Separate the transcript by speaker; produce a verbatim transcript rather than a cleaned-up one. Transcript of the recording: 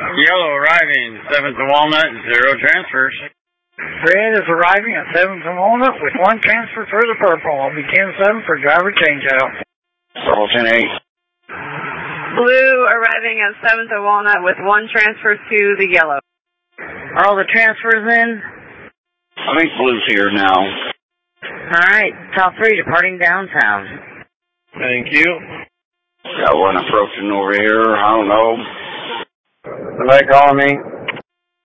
Speaker 1: Yellow arriving, seventh to Walnut, zero transfers.
Speaker 2: Red is arriving at seventh to Walnut with one transfer for the purple. I'll be ten seven for driver changeout.
Speaker 1: Purple ten eight.
Speaker 3: Blue arriving at seventh to Walnut with one transfer to the yellow.
Speaker 4: Are all the transfers in?
Speaker 1: I think Blue's here now.
Speaker 4: Alright, top three departing downtown.
Speaker 5: Thank you.
Speaker 1: Got one approaching over here, I don't know.
Speaker 5: Somebody calling me?